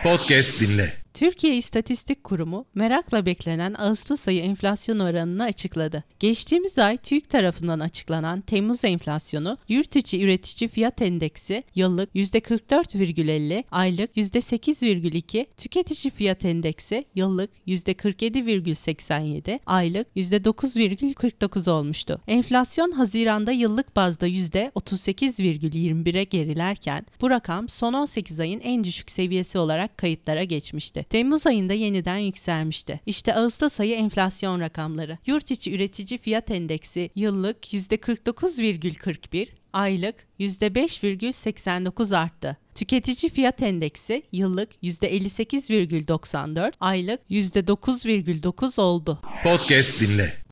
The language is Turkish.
Podcast dinle. Türkiye İstatistik Kurumu merakla beklenen Ağustos ayı enflasyon oranını açıkladı. Geçtiğimiz ay TÜİK tarafından açıklanan Temmuz enflasyonu yurt içi üretici fiyat endeksi yıllık %44,50, aylık %8,2, tüketici fiyat endeksi yıllık %47,87, aylık %9,49 olmuştu. Enflasyon Haziran'da yıllık bazda %38,21'e gerilerken bu rakam son 18 ayın en düşük seviyesi olarak kayıtlara geçmişti. Temmuz ayında yeniden yükselmişti. İşte Ağustos ayı enflasyon rakamları. Yurt içi üretici fiyat endeksi yıllık %49,41, aylık %5,89 arttı. Tüketici fiyat endeksi yıllık %58,94, aylık %9,9 oldu. Podcast dinle.